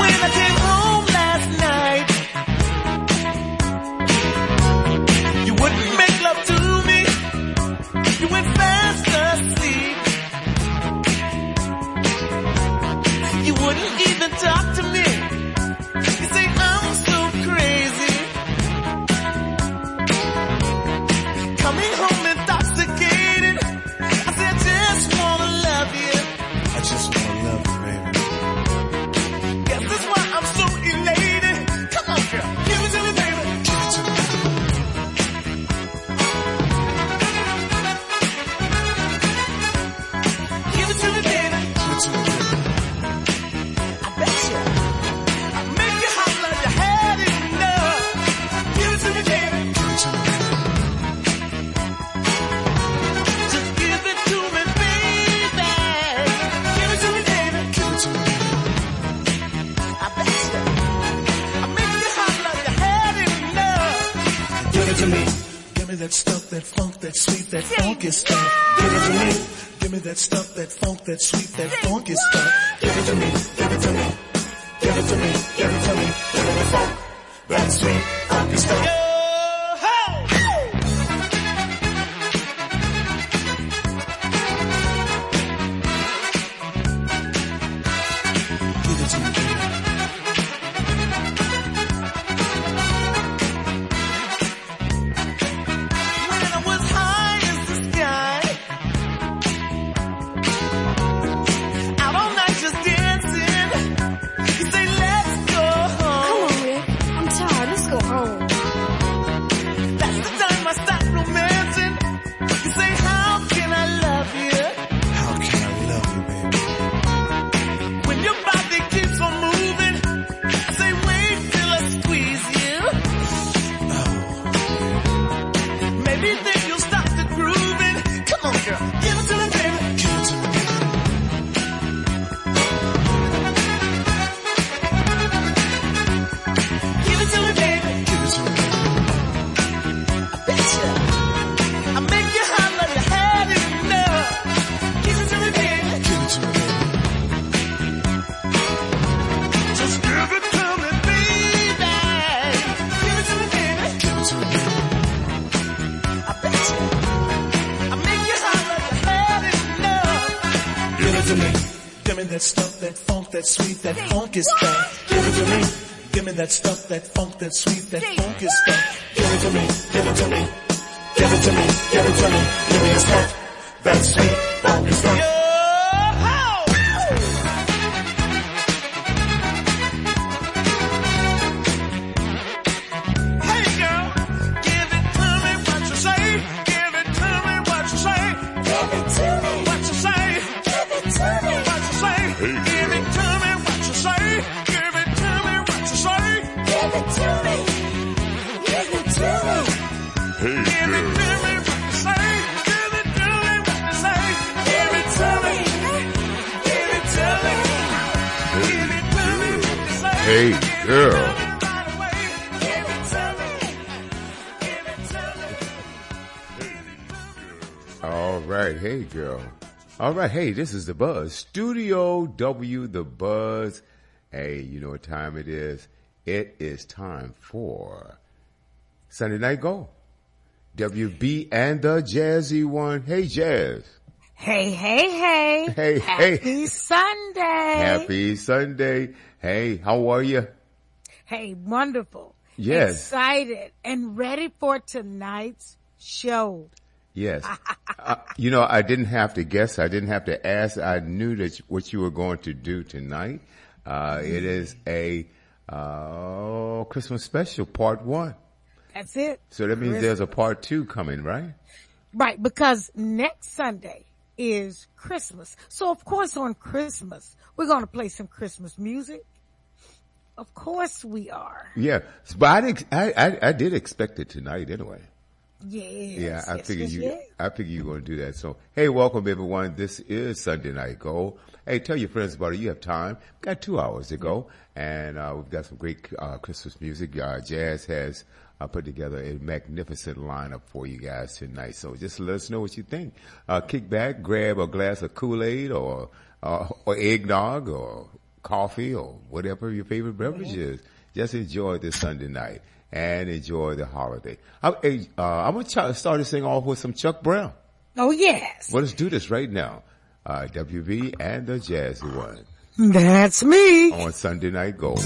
When I came home last night, you wouldn't make love to me. You went fast asleep. You wouldn't even talk to me. You say I'm so crazy. Coming home intoxicated. I said I just wanna love you. I just wanna love you, baby. Guess that's why I'm so elated. Come on, girl, give it to me, baby. Give it to me. Give it to me, baby. Give it to me, baby. I bet you. I make you hot like you had enough. Give it to me, baby. Give it to me. Just give it to me, baby. Give it to me, baby. Give it to me. I bet you. I make you hot like you had enough. Give it to me. Give me that stuff, that funk, that sweet, that funky stuff. Give it to me. Give me that stuff, that funk, that sweet, that funky stuff. Give it to me. Give it to me. Give it to me. Give it to me. Give me the funk, that sweet, funky stuff. Give it to me, baby. When I was high as the sky, out all night just dancing. You say let's go home. Come on, Rick. I'm tired. Let's go home. That's the time I start romancing. You say how can I love you? How can I love you, baby? When your body keeps on moving, I say wait till I squeeze you. Maybe then you'll stop the grooving. Come on, girl, give it to me, baby. Give it to me, baby. Give it to me, baby. Give it to me, baby. I bet you. I make you hot like you had enough. Give it to me, baby. Give it to me, baby. Just give it to me, baby. Give it to me, baby. Give it to me, baby. I bet you. I make you hot like you had enough. Give it to me. Give me that stuff, that funk, that sweet, that funky stuff. Give it to me. Give me that stuff, that funk, that sweet, that funky stuff. Give it to me. Give it to me. Give it to me. Give it to me. Give me the stuff, that sweet, funky stuff. Hey girl, give it to me what you say. Give it to me what you say. Give it to me what you say. Give it to me what you say. Give it to me what you say. Give it to me what you say. Give it to me. Give it to me. Give it to me what you say. Give it to me what you say. Give it to me. Give it to me. Give it to me what you say. Hey, girl. Give it to me. Give it to me. All right. Hey, girl. All right. Hey, this is The Buzz. Studio W, The Buzz. Hey, you know what time it is? It is time for Sunday Night Go. WB and the Jazzy one. Hey, Jazz. Hey, hey, hey. Hey, Happy hey. Sunday. Happy Sunday. Hey, how are you? Hey, wonderful. Yes. Excited and ready for tonight's show. Yes. You know, I didn't have to guess. I didn't have to ask. I knew that what you were going to do tonight. It is a Christmas special, part 1. That's it. So that means there's a part 2 coming, right? Right, because next Sunday is Christmas. So, of course, on Christmas, we're going to play some Christmas music. Of course we are. Yeah. But I did expect it tonight anyway. Yes. Yeah, I yes, figured yes, you. yes. I figured you were going to do that. So, hey, welcome everyone. This is Sunday Night Go. Hey, tell your friends about it. You have time. We've got 2 hours to go, and we've got some great Christmas music. Jazz has put together a magnificent lineup for you guys tonight. So just let us know what you think. Kick back, grab a glass of Kool-Aid or eggnog or coffee or whatever your favorite beverage is. Just enjoy this Sunday night and enjoy the holiday. I'm going to start this thing off with some Chuck Brown. Oh, yes. Well, let's do this right now. WV and the Jazzy One. That's me. On Sunday Night Gold.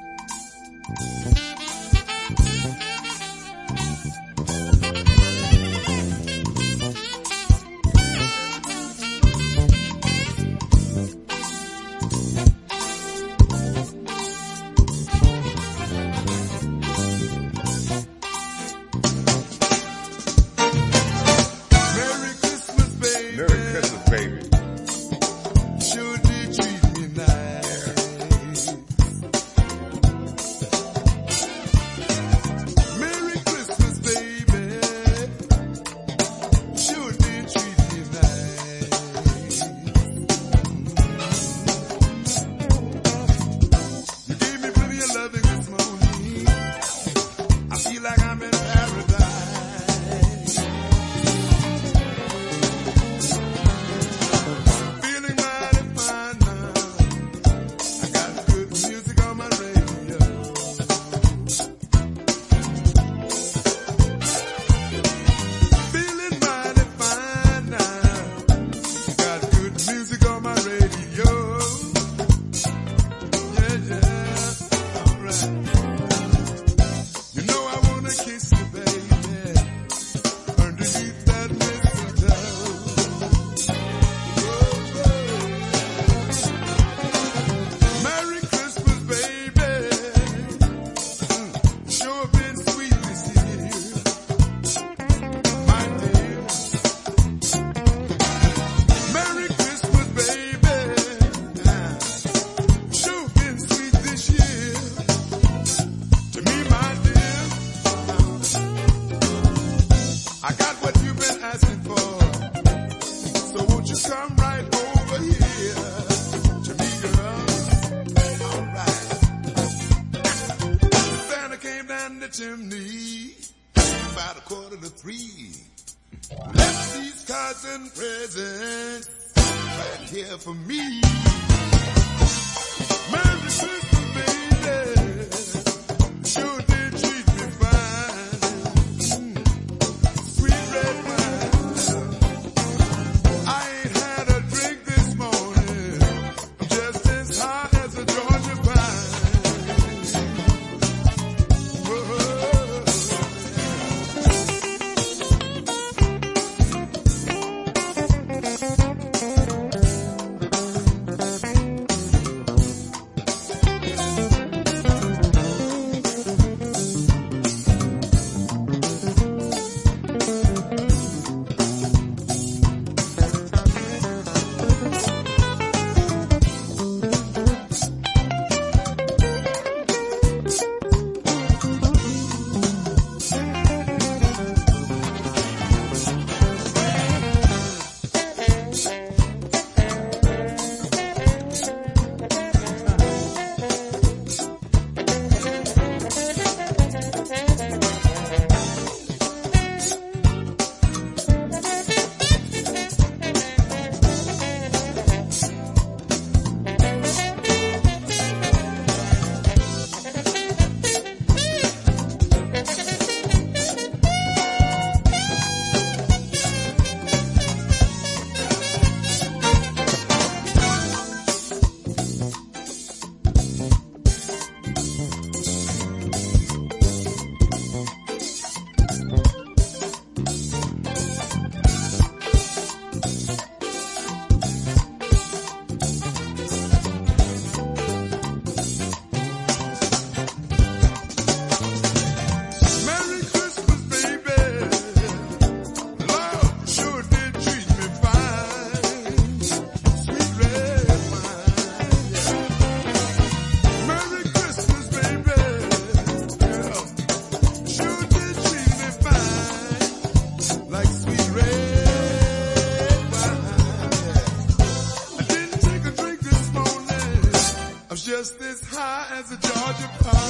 just as high as a Georgia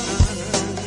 pine.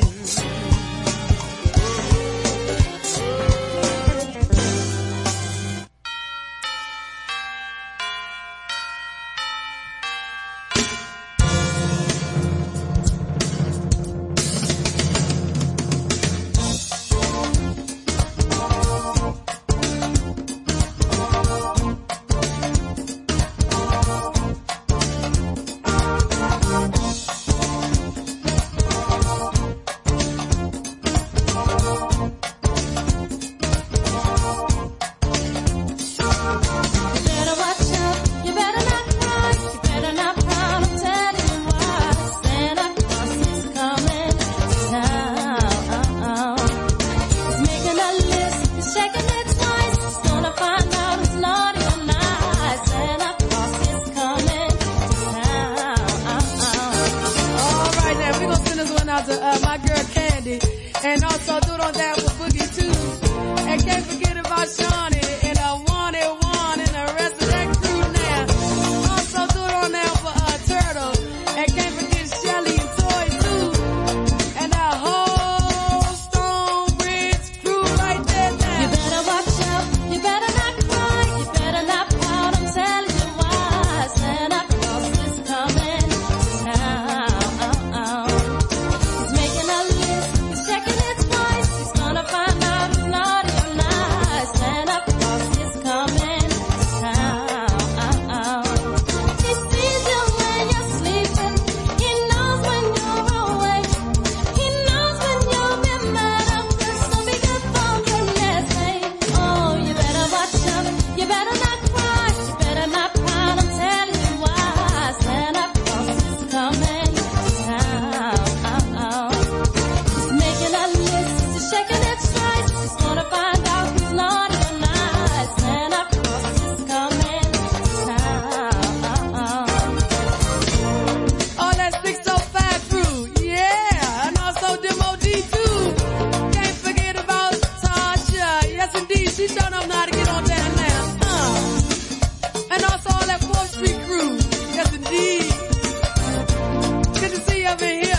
out to my girl Candy, and also do it on down for Boogie too. And can't forget about Shawnee and Wanted One and the rest of that crew now. Also do it on down for Turtle, and can't forget Shelly and Toy too, and that whole Stonebridge crew right there now. You better watch out, you better not cry, you better not pout, I'm telling you why. Santa Claus is coming to town. He's making a list, he's checking it twice, he's gonna find out who's naughty or nice. Santa Claus is coming to town. He sees you when you're sleeping, he knows when you're awake, he knows when you've been mad up, so be good for goodness sake. Oh, you better watch out, you better not cry, you better not pout, I'm telling you why. Santa Claus is coming to town. He's making a list, he's checking it twice, he's gonna find out who's naughty or nice. Santa Claus is coming to town. All that 605 crew, yeah, and also Demo D too. Can't forget about Tasha, yes indeed, she showed them how to get on down now. And also all that 4th Street crew, yes indeed. Good to see you up in here,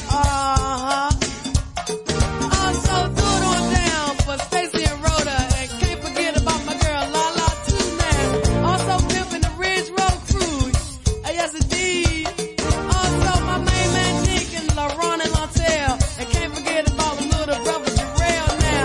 Also do it on down for Stacy and Rhoda, and can't forget about my girl Lala too now. Also pimping the Ridge Road crew, yes indeed. Also my main man Nick and LaRon and Lontel, and can't forget about the little brother Jarrell now.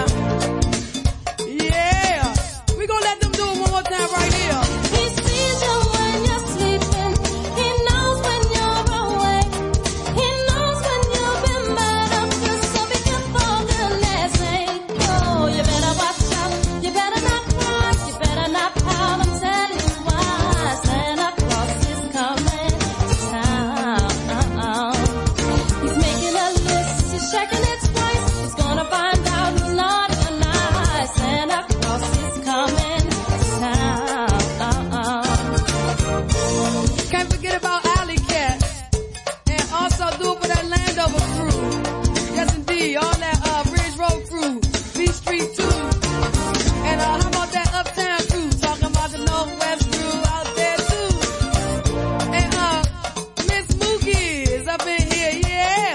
Yeah, we gonna let them do it one more time right here. He sees you when you're sleeping, he knows when you're awake, he knows when you've been mad up, so be good for goodness sake. Oh, you better watch out, you better not cry, you better not pout, I'm telling you why. Santa Claus is coming to town. He's making a list, he's checking it twice, he's gonna find out who's naughty or nice. Santa Claus is coming to town. Can't forget about Alley Cat, and also do it for that Landover crew. Yes indeed, all that Ridge Road crew, B Street too. And how about that Uptown crew, talking about the Northwest crew out there too. And Miss Mookie is up in here, yeah.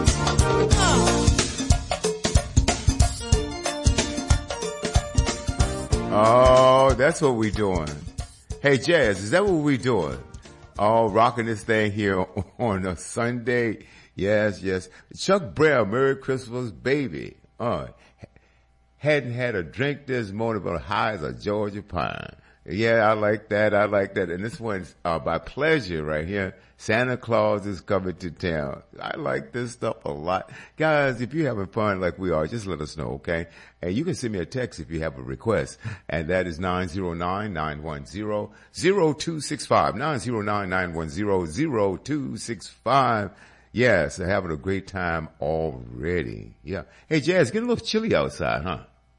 Oh, that's what we doing. Hey, Jazz, is that what we doing? Oh, rocking this thing here on a Sunday. Yes, yes. Chuck Brown, Merry Christmas, baby. Hadn't had a drink this morning, but high as a Georgia pine. Yeah, I like that. I like that. And this one's by Pleasure right here. Santa Claus is coming to town. I like this stuff a lot. Guys, if you're having fun like we are, just let us know, okay? And you can send me a text if you have a request. And that is 909-910-0265. 909-910-0265. Yes, they're having a great time already. Yeah. Hey, Jazz, get a little chilly outside, huh?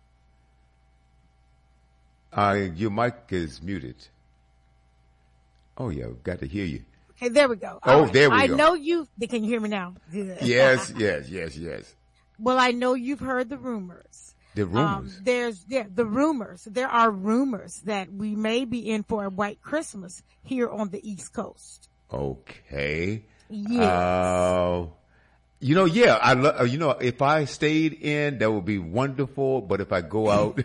Your mic is muted. Oh, yeah, we've got to hear you. Okay, there we go. Oh, there we I go. know you, can you hear me now? Good. Yes. Well, I know you've heard the rumors. The rumors. The rumors. There are rumors that we may be in for a white Christmas here on the East Coast. Okay. Yes. If I stayed in, that would be wonderful. But if I go out,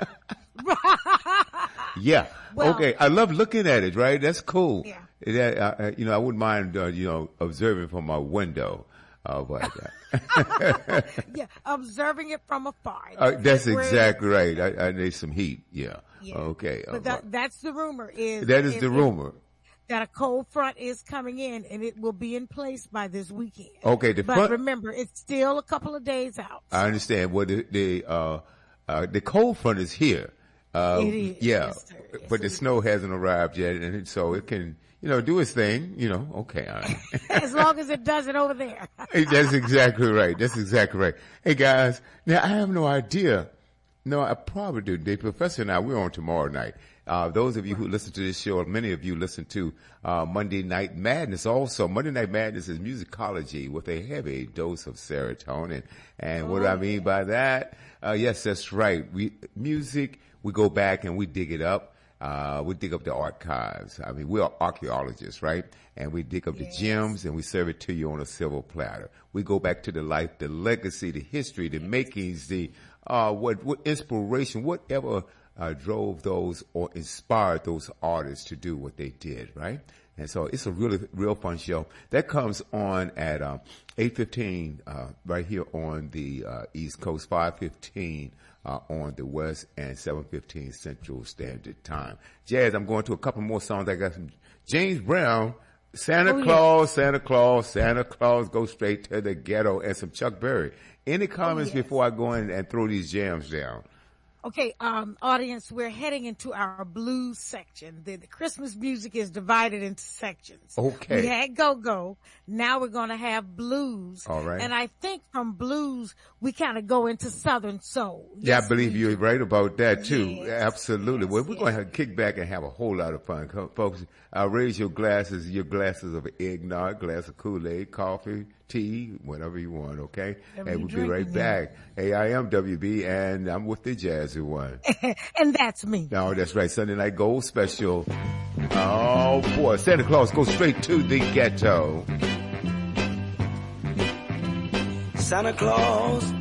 yeah. Well, okay. I love looking at it, right? That's cool. Yeah. I wouldn't mind, observing from my window. Yeah, observing it from afar. That's exactly right. I need some heat. Yeah. Okay. But that's the rumor. That is the rumor. That a cold front is coming in and it will be in place by this weekend. Okay. But remember, it's still a couple of days out. I understand. Well, the cold front is here. It is. Yeah. Yes, but the snow hasn't arrived yet, and so it can, do its thing, okay. All right. As long as it does it over there. That's exactly right. Hey guys, now I have no idea. No, I probably do. The professor and I, we're on tomorrow night. Those of you who listen to this show, many of you listen to Monday Night Madness also. Monday Night Madness is musicology with a heavy dose of serotonin. And what do I mean by that? Yes, that's right. We go back and we dig it up. We dig up the archives. I mean, we are archaeologists, right? And we dig up the gems and we serve it to you on a silver platter. We go back to the life, the legacy, the history, the makings, the what inspiration, whatever drove those or inspired those artists to do what they did, right? And so it's a really real fun show that comes on at 8:15 right here on the East Coast, 5:15 on the West, and 7:15 Central Standard Time. Jazz, I'm going to a couple more songs. I got some James Brown, Santa Claus, Santa Claus, Santa Claus, Go Straight to the Ghetto, and some Chuck Berry. Any comments before I go in and throw these jams down? Okay, audience, we're heading into our blues section. The Christmas music is divided into sections. Okay. We had go-go. Now we're going to have blues. All right. And I think from blues, we kind of go into Southern soul. Yeah, I believe you're right about that too. Yes. Absolutely. Well, we're going to kick back and have a whole lot of fun. Folks, raise your glasses of eggnog, glass of Kool-Aid, coffee, tea, whatever you want, okay? Whatever And you we'll be right drinking, back. Hey, I am WB, and I'm with the Jazzy one. And that's me. No, that's right. Sunday Night Gold Special. Oh, boy. Santa Claus goes straight to the ghetto. Santa Claus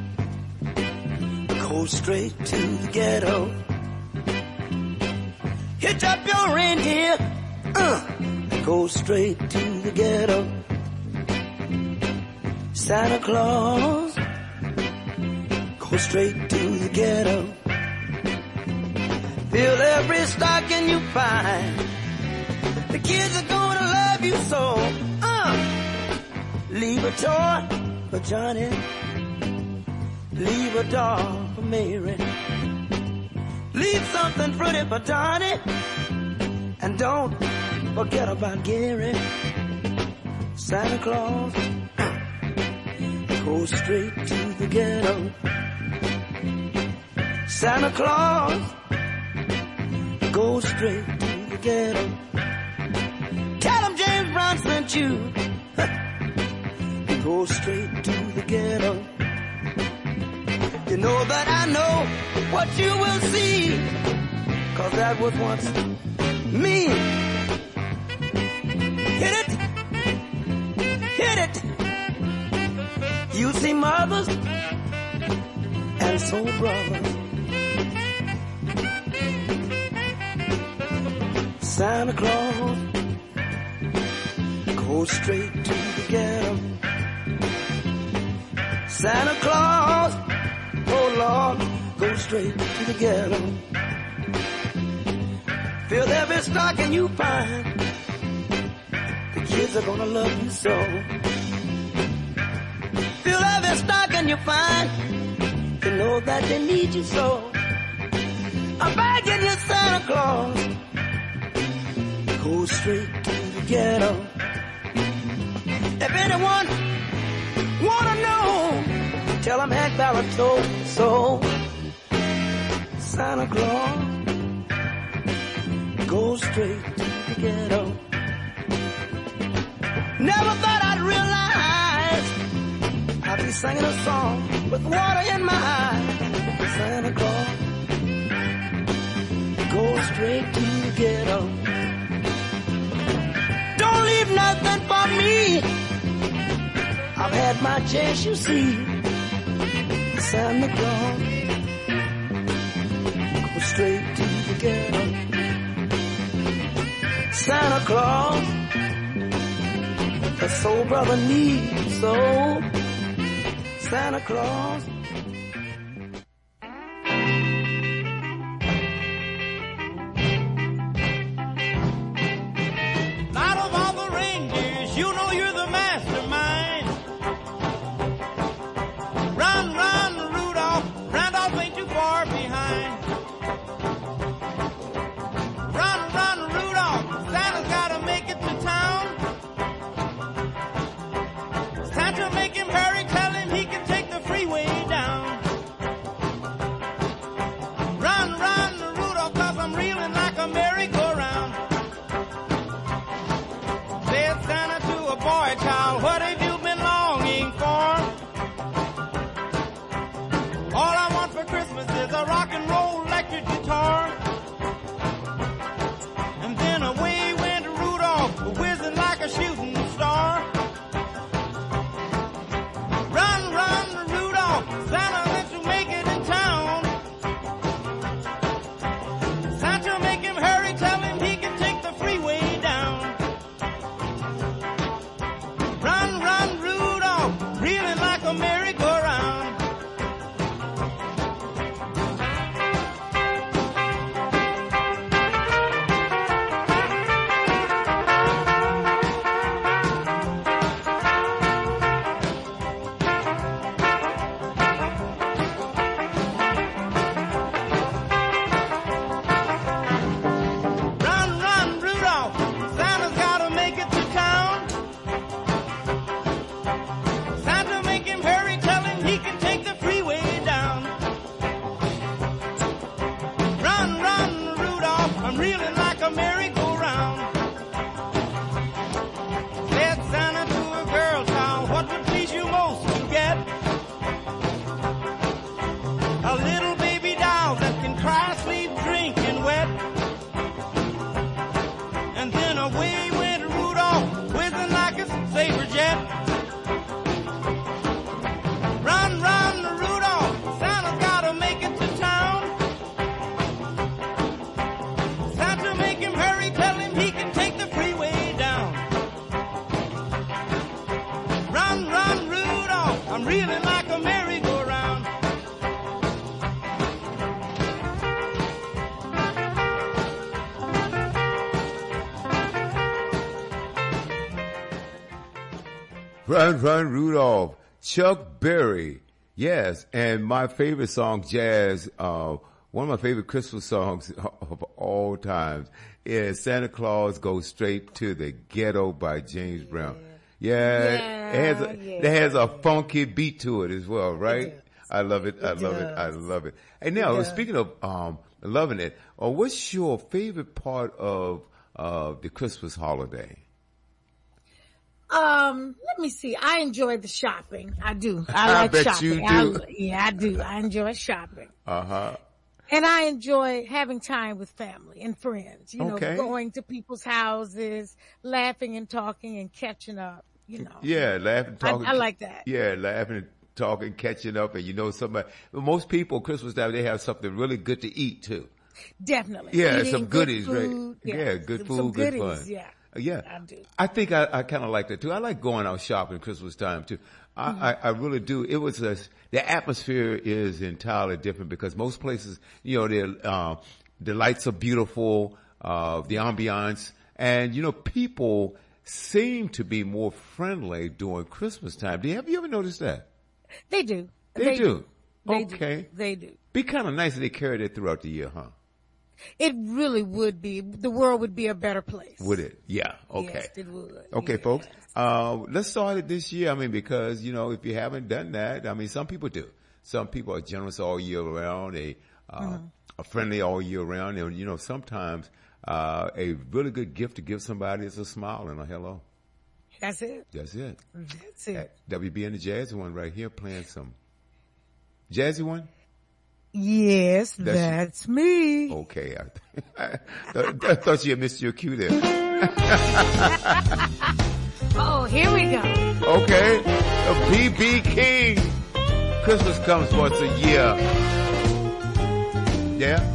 goes straight to the ghetto. Hitch up your reindeer, go straight to the ghetto. Santa Claus go straight to the ghetto. Fill every stocking you find. The kids are gonna love you so. Leave a toy for Johnny, leave a doll for Mary, leave something pretty for Donnie, and don't forget about Gary. Santa Claus go straight to the ghetto. Santa Claus go straight to the ghetto. Tell him James Brown sent you. Go straight to the ghetto. You know that I know what you will see, 'cause that was once me. Hit it, hit it. You see mothers and soul brothers. Santa Claus go straight to the ghetto. Santa Claus, oh Lord, go straight to the ghetto. Fill every stocking you find. The kids are gonna love you so. Fill every stocking you find. You know that they need you so. I'm begging you, Santa Claus, go straight to the ghetto. If anyone wanna know, tell them Hank Ballard told so. Santa Claus go straight to the ghetto. Never thought I'd realize I'd be singing a song with water in my eyes. Santa Claus go straight to the ghetto. Don't leave nothing for me. I've had my chance, you see. Santa Claus go straight to the ghetto. Santa Claus, the soul brother needs so. Santa Claus. Out of all the reindeers, you know you're the mastermind. Run, run, Rudolph. Randolph ain't too far behind. Run, run, Rudolph. Santa's gotta make it to town. Santa, make him hurry. Tell him he can take the freeway down. I'm reeling like a merry-go-round. Run, Run, Rudolph, Chuck Berry. Yes, and my favorite song, Jazz, one of my favorite Christmas songs of all times is Santa Claus Goes Straight to the Ghetto by James Brown. Yeah, it has a funky beat to it as well, right? I love it. I love it. And now, speaking of loving it, what's your favorite part of the Christmas holiday? Let me see. I enjoy the shopping. I do. I like bet shopping. you do. I do. I enjoy shopping. Uh-huh. And I enjoy having time with family and friends, you know, Okay. going to people's houses, laughing and talking and catching up, you know. Yeah, laughing, talking. I like that. Yeah, laughing and talking, catching up, and you know somebody. Most people Christmas time they have something really good to eat too. Definitely. Yeah, Eating some good goodies, food, right? Yeah, good some food, good goodies, fun. Yeah. Yeah, I do. I think I kind of like that too. I like going out shopping Christmas time too. I really do. It was the atmosphere is entirely different because most places, you know, the lights are beautiful, the ambiance, and you know, people seem to be more friendly during Christmas time. Have you ever noticed that? They do. They do. They Okay. do. They do. Be kind of nice if they carried it throughout the year, huh? It really would be. The world would be a better place. Would it? Yeah. Okay. Yes, it would. Okay, Yes. folks. Let's start it this year. I mean, because, you know, if you haven't done that, I mean, some people do. Some people are generous all year round. They, are friendly all year round. And, you know, sometimes, a really good gift to give somebody is a smile and a hello. That's it. That's it. That's it. WB and the Jazzy one right here playing some Jazzy one. Yes, That's- that's me. Okay. I thought you had missed your cue there. Oh, here we go. Okay. B.B. King. Christmas comes once a year. Yeah?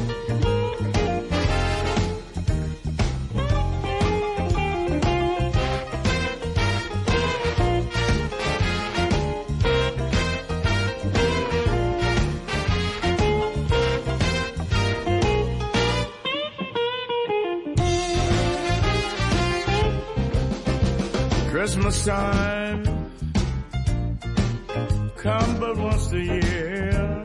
Christmas time come but once a year.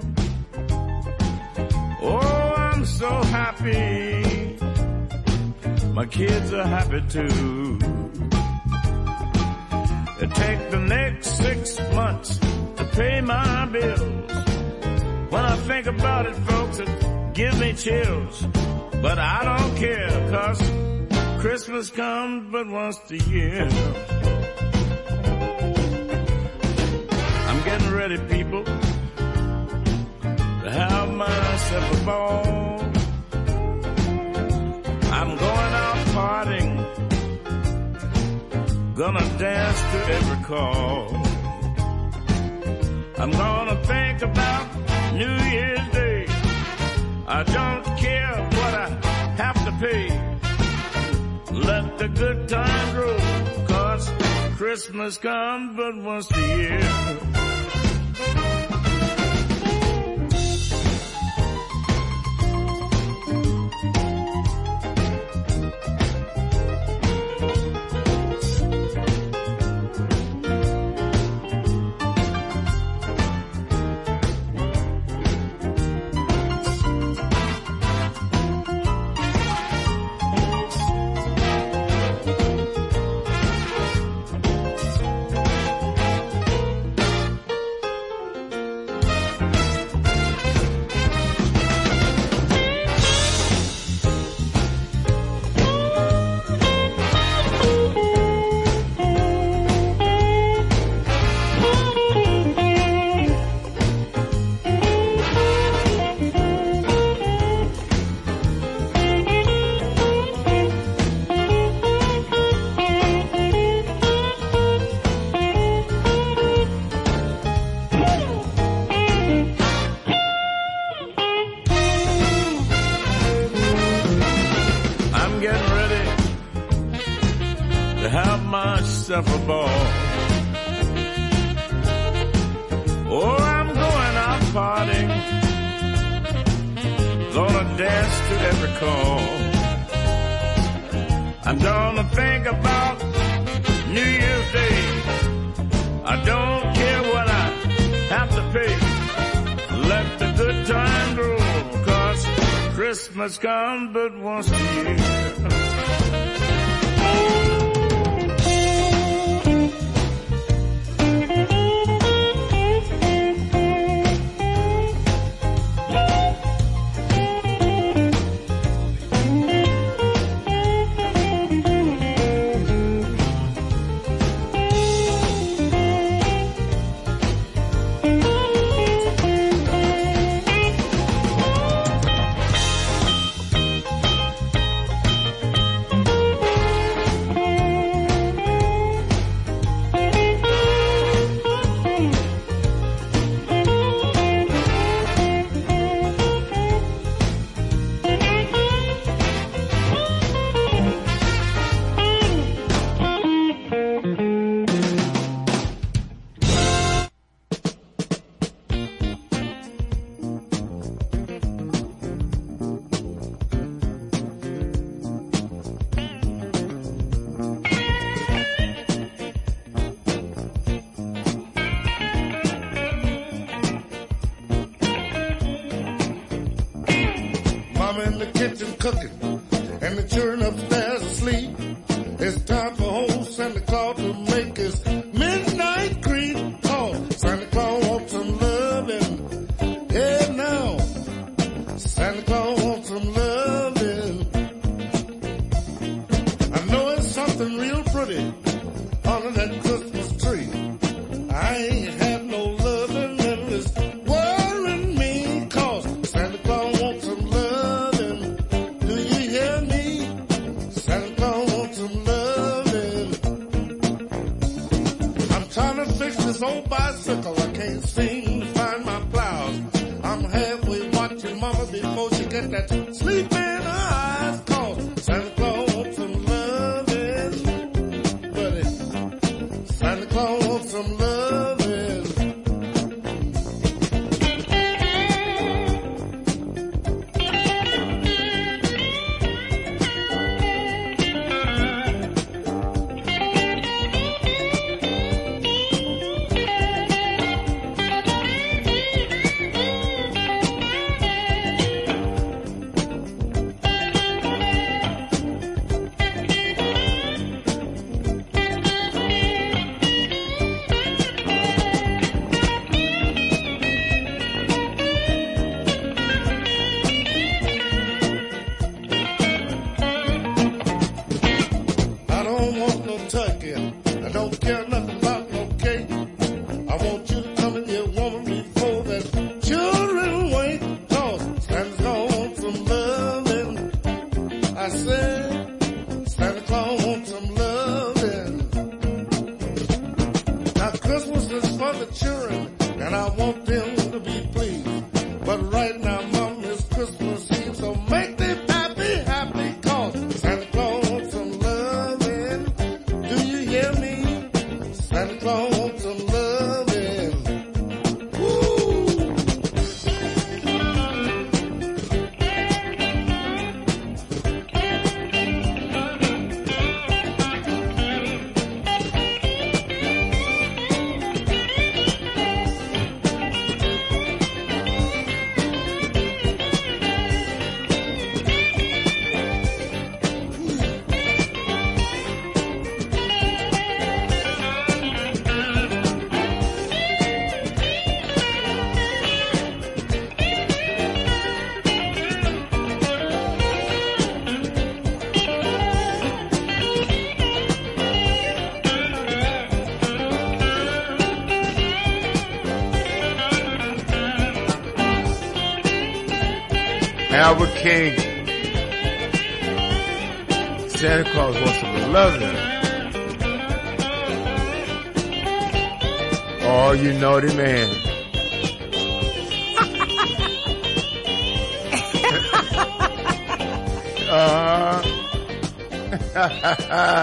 Oh, I'm so happy. My kids are happy too. It take the next 6 months to pay my bills. When I think about it, folks, it gives me chills. But I don't care, 'cause Christmas comes but once a year. I'm getting ready, people, to have myself a ball. I'm going out partying, gonna dance to every call. I'm gonna think about New Year's Day. I don't care what I have to pay. Let the good times roll, 'cause Christmas comes but once a year. to every call. I don't think about New Year's Day. I don't care what I have to pay. Let the good times roll, 'cause Christmas comes but once a year. In the kitchen cooking, and the children upstairs asleep. It's time for old Santa Claus to make his midnight creep. Oh, Santa Claus wants some loving. Yeah, now Santa Claus wants some loving. I know it's something real pretty under that Christmas tree. I ain't had no loving and it's worrying me, 'cause Santa Claus wants some loving. Santa Claus wants some loving. I'm trying to fix this old bicycle. I can't seem to find my plows. I'm halfway watching Mama before she get that sleep in her eyes. 'Cause Santa Claus wants some loving, buddy. Santa Claus wants some loving. Turkey. I don't care nothing about no cake. I want you to come and get woman before that children wait. 'Cause Santa Claus wants some loving. I said Santa Claus wants some loving. Now Christmas is for the children, and I want them to be pleased. But right now, Mom, it's Christmas Eve, so make them happy, happy. 'Cause Santa Claus wants some loving. Do you hear me? Santa Claus wants some loving. Woo! Albert King. Santa Claus wants some loving. Oh, you naughty man.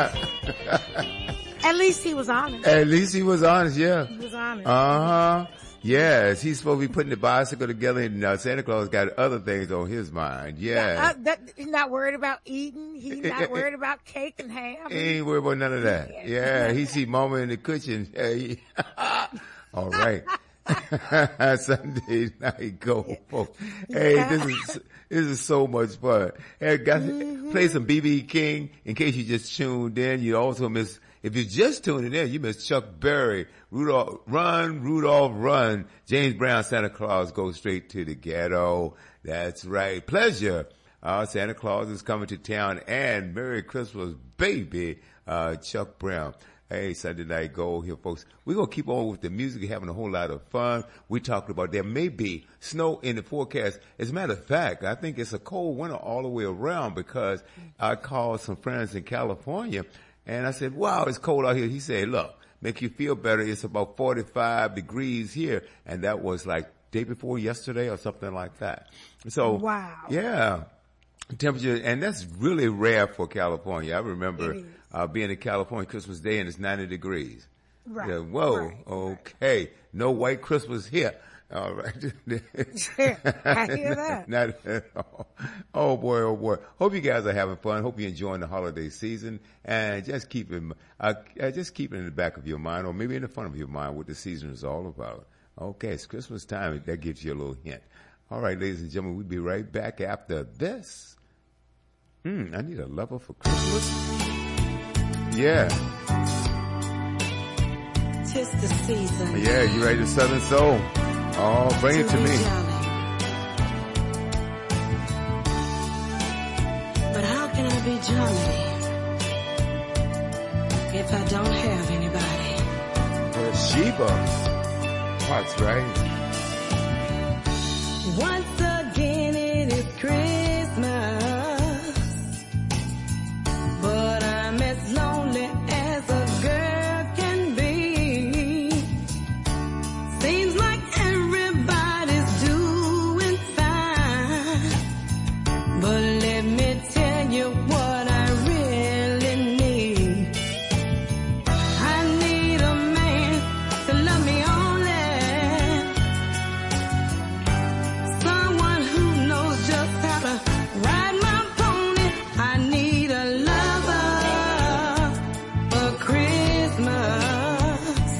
At least he was honest. At least he was honest, yeah. He was honest. Uh-huh. Yes, he's supposed to be putting the bicycle together, and Santa Claus got other things on his mind. Yeah. He's not worried about eating. He's not worried about cake and ham. He ain't worried about none of that. Yeah, he see Mama in the kitchen. Hey. All right. Sunday night go, folks. Hey, this is so much fun. Hey, guys, play some B.B. King in case you just tuned in. You also miss, if you're just tuning in, you miss Chuck Berry, Rudolph, run. James Brown, Santa Claus goes straight to the ghetto. That's right. Pleasure. Santa Claus is coming to town, and Merry Christmas, baby, Chuck Brown. Hey, Sunday Night Gold here, folks. We're going to keep on with the music, having a whole lot of fun. We talked about there may be snow in the forecast. As a matter of fact, I think it's a cold winter all the way around, because I called some friends in California, and I said, wow, it's cold out here. He said, look, make you feel better. It's about 45 degrees here. And that was like day before yesterday or something like that. So, wow. Yeah. Temperature, and that's really rare for California. I remember being in California Christmas Day, and it's 90 degrees. Right. Yeah, whoa. Right, okay. Right. No white Christmas here. All right. I hear that. Oh boy. Hope you guys are having fun. Hope you're enjoying the holiday season, and just keep it in the back of your mind, or maybe in the front of your mind, what the season is all about. Okay, it's Christmas time. That gives you a little hint. All right, ladies and gentlemen, we'll be right back after this. I need a lover for Christmas. Yeah. 'Tis the season. Yeah, you ready to Southern Soul? Oh, bring it to me. But how can I be jolly if I don't have anybody? Well, Sheba. That's right. Once again it is Christmas, but I'm as lonely as a girl can be. Seems like everybody's doing fine, but let me tell you what I really need. I need a man to love me only, someone who knows just how to ride my pony. I need a lover for Christmas,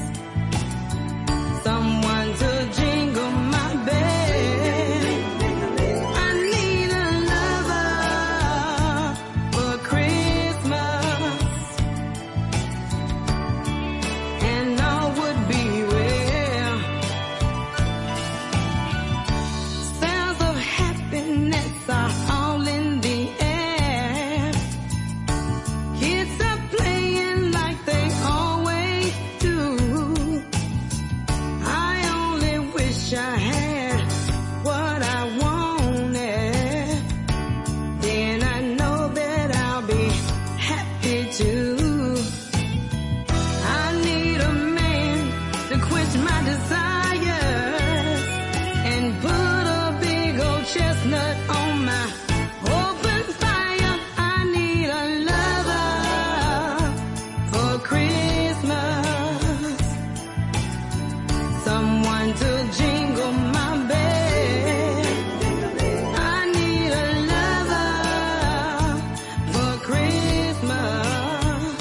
someone to jingle my bell. I need a lover for Christmas, and all would be well. Sounds of happiness are all in the air. Kids are playing like they always do. I only wish I had what I wanted. Then I know that I'll be happy too. I need a man to quench my desires and put a big old chestnut on my open fire. I need a lover for Christmas, someone to jingle my bell. I need a lover for Christmas,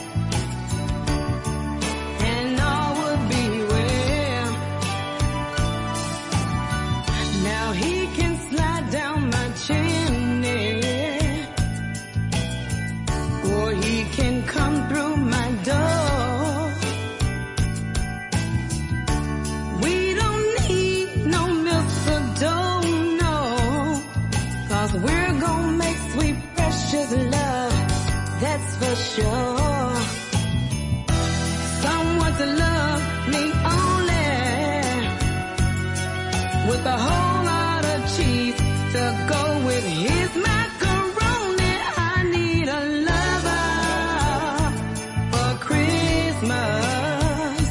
and all would be well. Now he can slide down my chimney, or he can come through my door. We don't need no mistletoe, no, 'cause we're gonna make sweet precious love, that's for sure. Someone to love me only, with a whole lot of cheese to go with his macaroni. I need a lover for Christmas,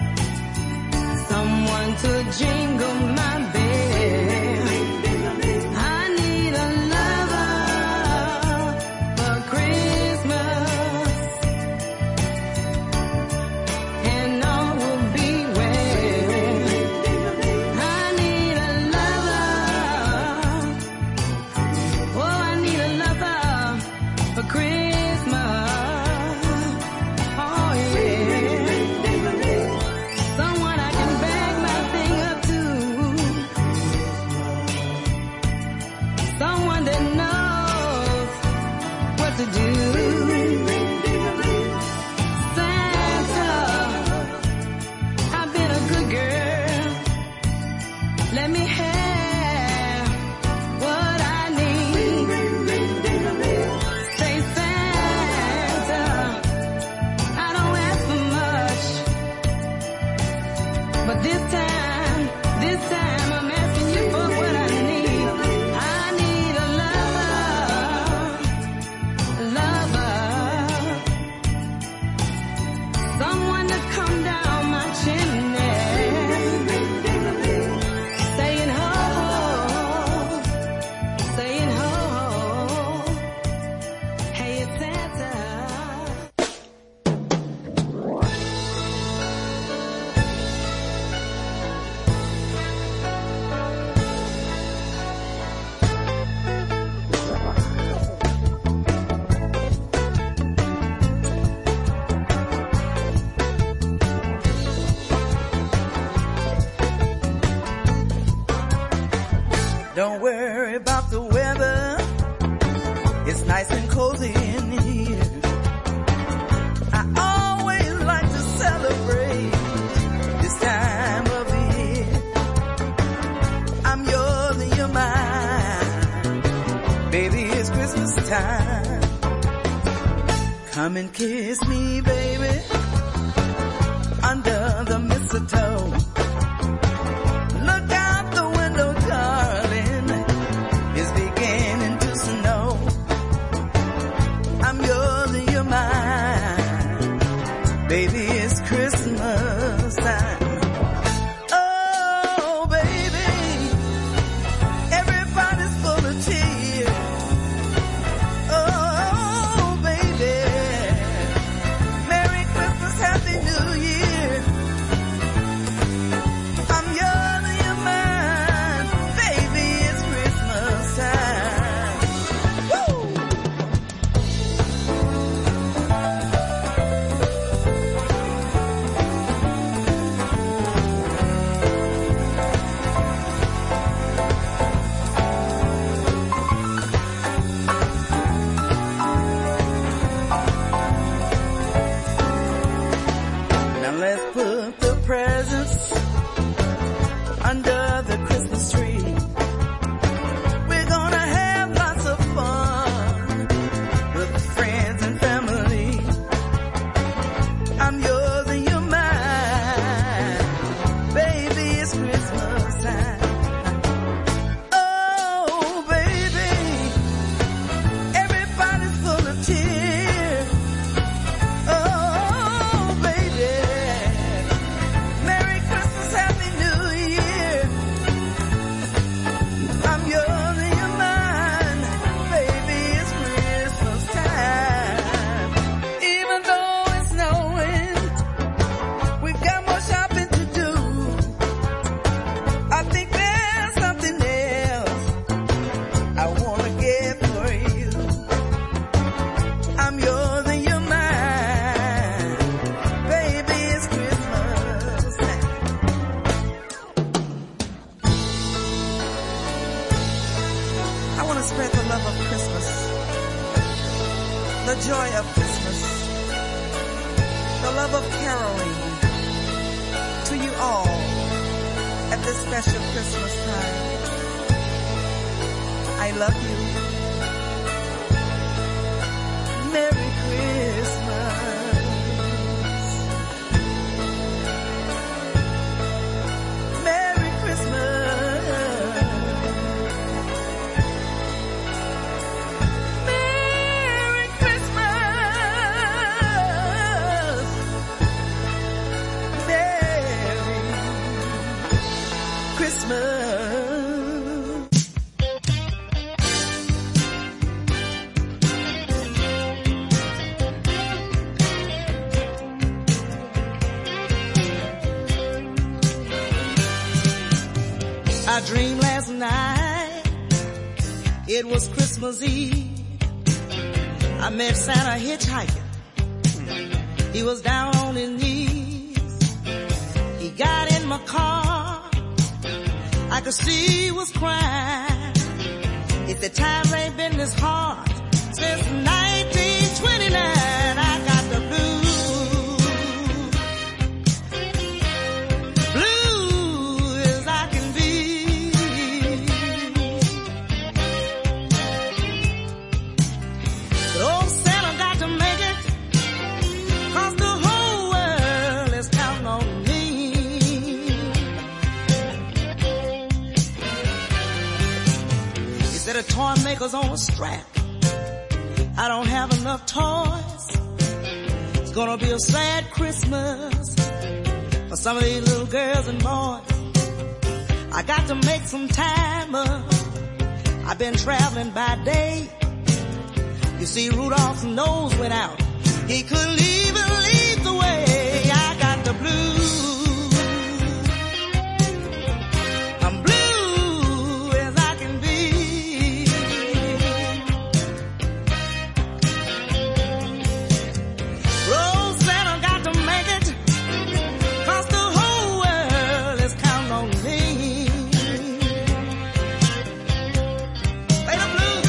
someone to jingle my bell. I need a lover for Christmas, and all will be well. Let me have what I need. Say Santa, I don't ask for much, but this time I'm asking you for what I need. I need a lover, someone to come down my chimney. Don't worry about the weather. It's nice and cozy in here. I always like to celebrate this time of the year. I'm yours and you're mine. Baby, it's Christmas time. Come and kiss me, baby, under the mistletoe. Look out the window, darling, it's beginning to snow. I'm yours and you're mine. Baby, it's Christmas time. Oh, baby, everybody's full of tears. Oh, baby, Merry Christmas, Happy New Year. I'm yours and you're mine. Baby, it's Christmas time. Woo! Now let's put the presents under the Christmas tree. We're gonna have lots of fun with friends and family. I'm yours and you're mine. Baby, it's Christmas time. Oh, baby, everybody's full of tears. Oh, baby, Merry Christmas, Happy New Year. I'm yours and you're mine. Baby, it's Christmas time. Even though it's snowing, we've got more shopping to do. I think there's something else I wanna get for you. I'm yours and you're mine. Baby, it's Christmas time. I want to spread the love of Christmas, the joy of Christmas, the love of caroling to you all at this special Christmas time. I love you. Merry Christmas. Merry Christmas. Merry Christmas. Merry Christmas. I dreamed last night it was Christmas Eve. I met Santa hitchhiking. He was down on his knees. He got in my car. I could see he was crying. If the times ain't been this hard since 1929, I got the blues. Blue as I can be. the toy makers on a strap. I don't have enough toys. It's gonna be a sad Christmas for some of these little girls and boys. I got to make some time up. I've been traveling by day. You see, Rudolph's nose went out. He couldn't even lead the way. I got the blues. I'm blue as I can be. Rose said I got to make it, 'cause the whole world is counting on me. Play the blues.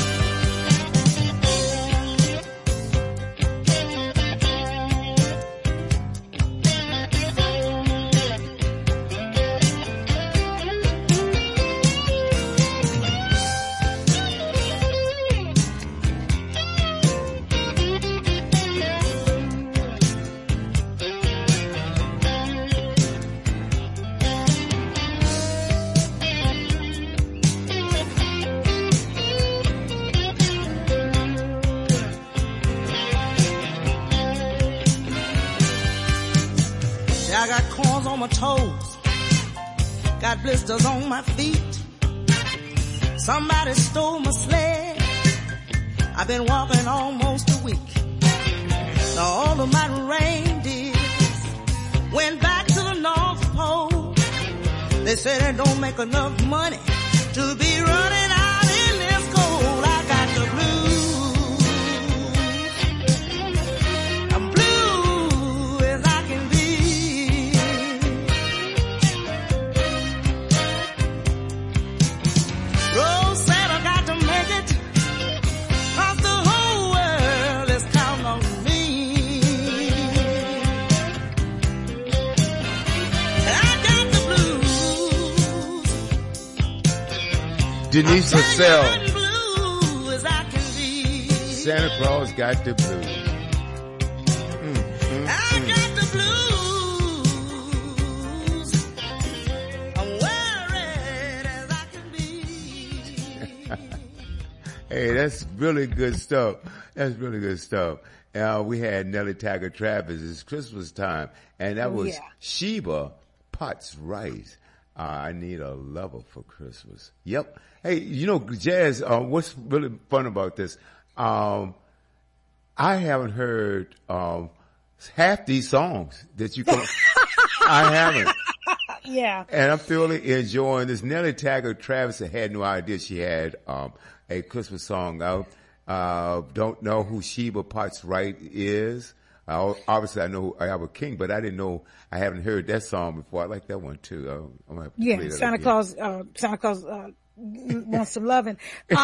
I got corns on my toes, got blisters on my feet. Somebody stole my sled. I've been walking almost a week. Now all of my reindeers went back to the North Pole. They said they don't make enough money to be running out in this cold. I got the blues. I'm blue as I can be. Rose said I got to make it, 'cause the whole world is counting on me. I got the blues. Denise Purcell, Blue as I can be. Santa Claus got the blues. I got the blues. I'm worried as I can be. Hey, that's really good stuff. That's really good stuff. We had Nellie Taggart Travis. It's Christmas time, and that was yeah. Sheba Potts Rice. I need a lover for Christmas. Yep. Hey, you know, Jazz, what's really fun about this? I haven't heard half these songs that you come. I haven't. Yeah. And I'm thoroughly enjoying this. Nellie Taggart Travis, I had no idea she had a Christmas song out. Don't know who Sheba Potts Wright is. Obviously, I know I have a king, but I didn't know. I haven't heard that song before. I like that one too. I'm gonna have to play Yeah, that Santa again. Claus wants some loving.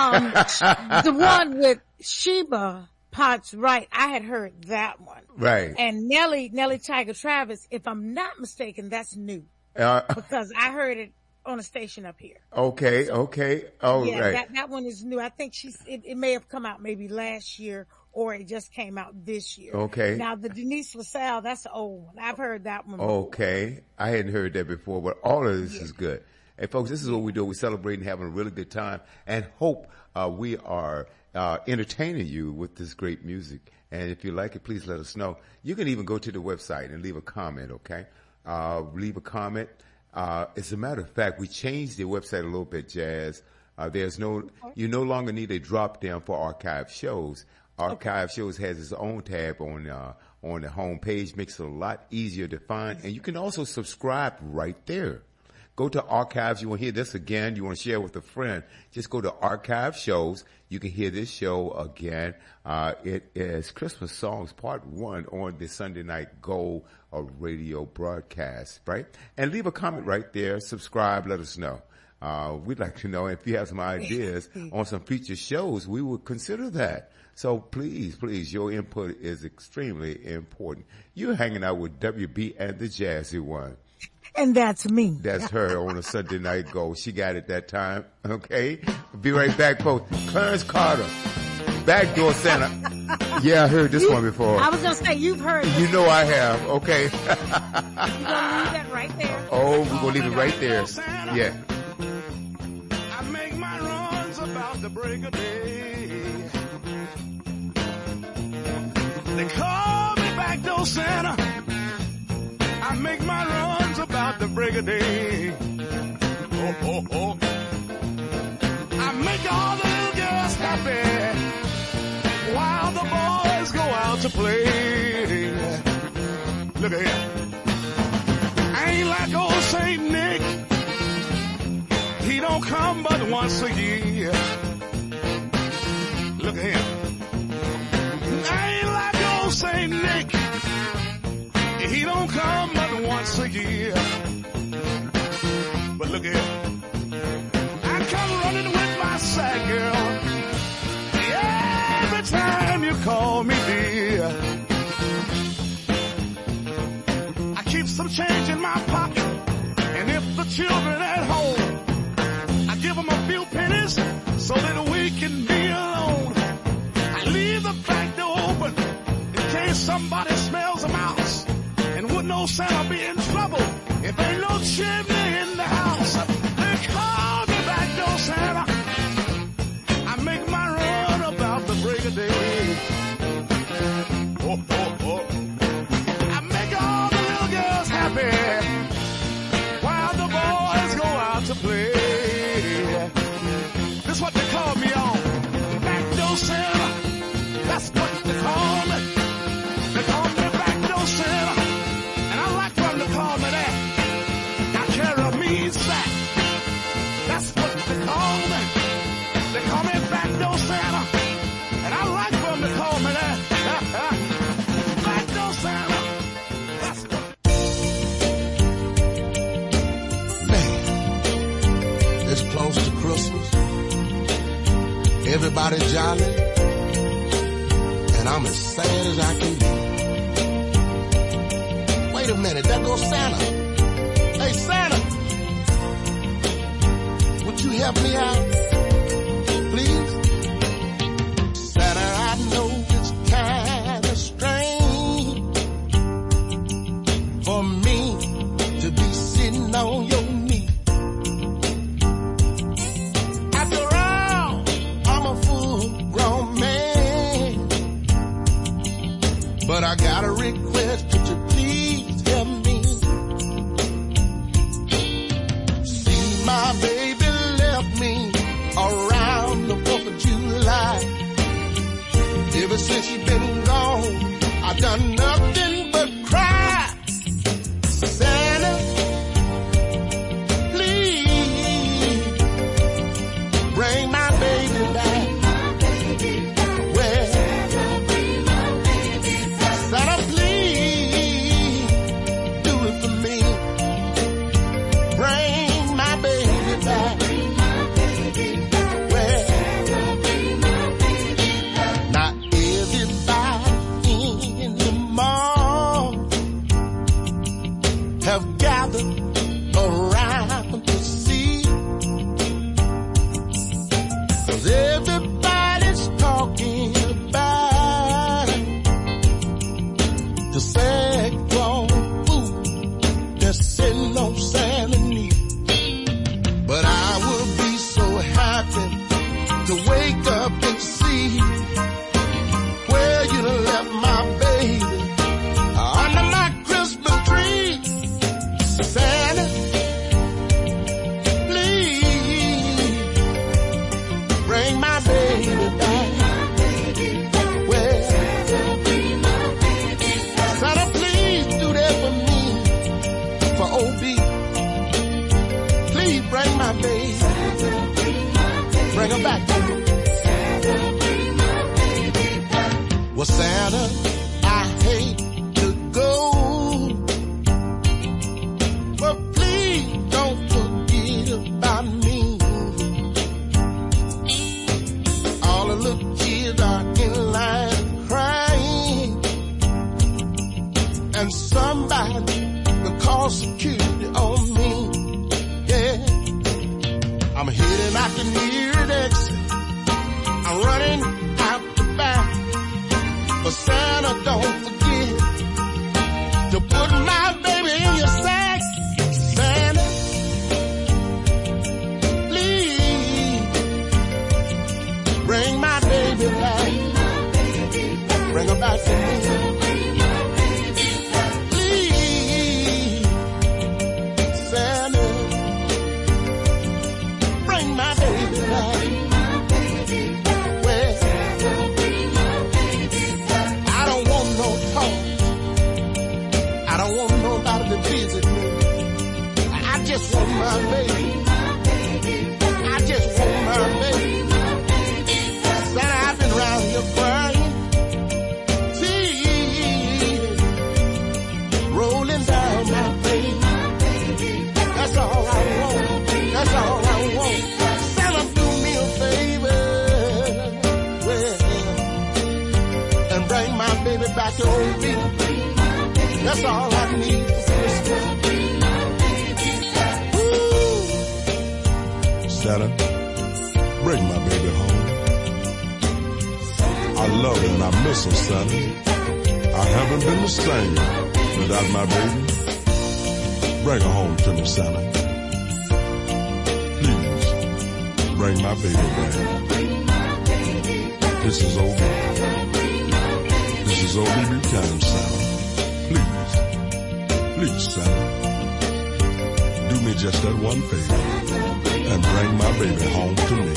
The one with Sheba Potts Wright, I had heard that one. Right. And Nellie Tiger Travis, if I'm not mistaken, that's new because I heard it on a station up here. Okay. Oh, Yeah, right. that one is new. I think it may have come out maybe last year or it just came out this year. Okay. Now the Denise LaSalle, that's the old one. I've heard that one before. Okay. I hadn't heard that before, but all of this is good. Hey folks, this is what we do. We celebrate and having a really good time and hope, we are, entertaining you with this great music. And if you like it, please let us know. You can even go to the website and leave a comment, okay? Leave a comment. As a matter of fact, we changed the website a little bit, Jazz. You no longer need a drop down for archive shows. Archive shows has its own tab on the home page, makes it a lot easier to find. And you can also subscribe right there. Go to archives. You want to hear this again. You want to share with a friend. Just go to archive shows. You can hear this show again. It is Christmas Songs Part 1 on the Sunday Night Gold radio broadcast, right? And leave a comment right there. Subscribe. Let us know. We'd like to know if you have some ideas on some future shows. We would consider that. So please, your input is extremely important. You're hanging out with WB and the Jazzy One. And that's me. That's her on a Sunday Night Gold. She got it that time. Okay. Be right back, folks. Clarence Carter. Backdoor Santa. Yeah, I heard this one before. I was going to say, you've heard this. You know I have. Okay. You're going to leave that right there. Oh, we're going to leave it right there. Yeah. I make my runs about about the break of day. They call me back door Santa. I make my runs about the break of day. Oh, oh, oh. I make all the little girls happy while the boys go out to play. Look at here. I ain't like old Saint Nick. He don't come but once a year. Look at him. I ain't like old Saint Nick. He don't come but once a year. But look at him. I come running with my sack, girl. Every time you call me dear. I keep some change in my pocket. And if the children at home, give them a few pennies so that we can be alone. I leave the back door open in case somebody smells a mouse. And wouldn't old Santa be in trouble if ain't no chimney in the house? They call me back door Santa. I make my run about the break of day. Oh, oh, oh. I make all the little girls happy while the boys go out to play. That's what they call me on. Back door Santa. That's what they call me. They call me back door Santa. And I like for them to call me that. I carry a mean sack. That's what they call me. They call me back door Santa. And I like for them to call me that. Back door Santa. That's what. Man, it's close to Christmas. Everybody jolly, and I'm as sad as I can be. Wait a minute, there goes Santa. Hey, Santa, would you help me out, please? Santa, I know it's kind of strange for me to be sitting on your knee. But I got a request, could you please help me? See, my baby left me around the 4th of July. Ever since she's been gone, I've done nothing but cry. Santa, please bring my baby back. Well, Santa, I hate to go, but please don't forget about me. All the little kids are in line crying, and somebody will call security on me. Yeah, I'm heading out the near exit. I'm running out the back. For Santa just want my baby. I just want my baby. Santa, I've been round here crying, tears rolling down my face. That's all I want. That's all I want. Santa, do me a favor, well, and bring my baby back to old me. That's all I need for Christmas. Santa, bring my baby home. I love her and I miss her, Santa. I haven't been the same without my baby. Bring her home to me, Santa. Please, bring my baby back. This is OB. This is OB Buchanan, Santa. Please, Santa. Do me just that one favor and bring my baby home to me.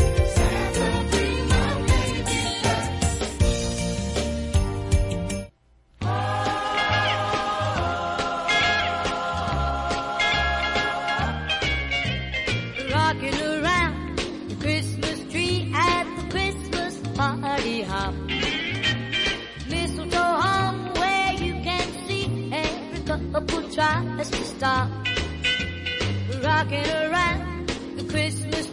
Rocking around the Christmas tree at the Christmas party hop. Mistletoe hung where you can see every couple tries to stop. Rocking around the Christmas